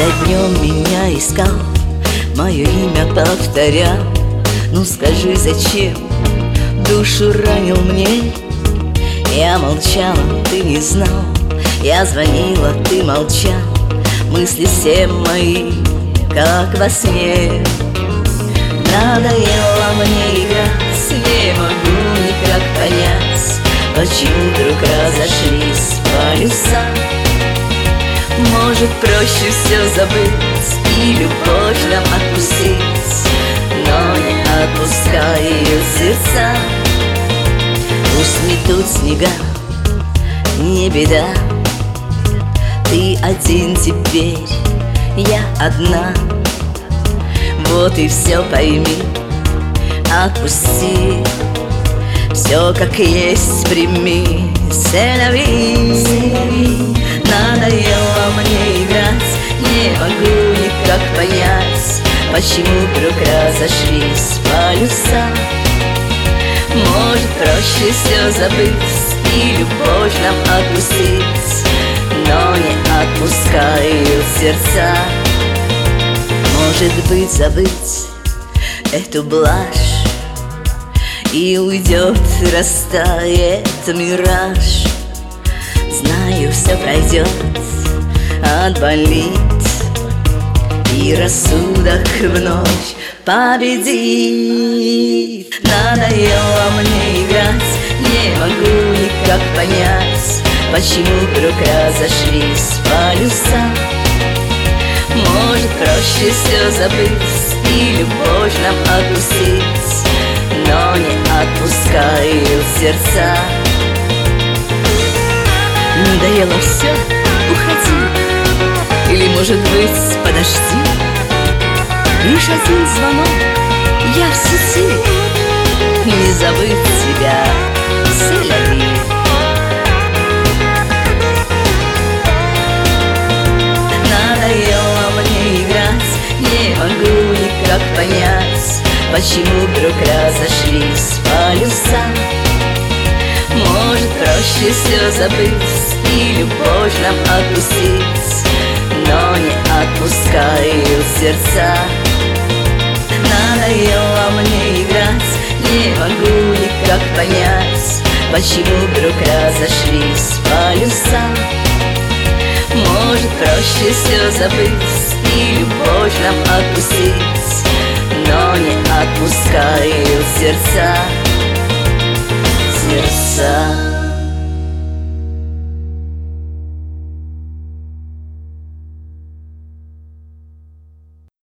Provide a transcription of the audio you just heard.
За днем меня искал, мое имя повторял. Ну скажи, зачем душу ранил мне? Я молчала, ты не знал. Я звонила, ты молчал. Мысли все мои, как во сне. Надоело мне играть, не могу никак понять, почему вдруг разошлись полюса. Может, проще все забыть и любовь нам отпустить, но не отпускают сердца. Пусть метут снега, не беда. Ты один теперь, я одна. Вот и все пойми, отпусти. Все как есть прими, селяви. Надоело мне играть, не могу никак понять, почему вдруг разошлись полюса. Может, проще все забыть и любовь нам отпустить, но не отпускают сердца. Может быть, забыть эту блажь, и уйдет, растает мираж. Знаю, все пройдет, отболит, и рассудок вновь победит. Надоело мне играть, не могу никак понять, почему вдруг разошлись полюса. Может, проще все забыть и любовь нам отпустить, но не отпускают сердца. Надоело все, уходи, или, может быть, подожди. Лишь один звонок, я в сети, не забыть тебя, селяви. Надоело мне играть, не могу никак понять, почему вдруг разошлись полюса. Может, проще все забыть и любовь нам отпустить, но не отпускают сердца. Надоело мне играть, не могу никак понять, почему вдруг разошлись полюса. Может, проще все забыть и любовь нам отпустить, но не отпускают сердца. Сердца.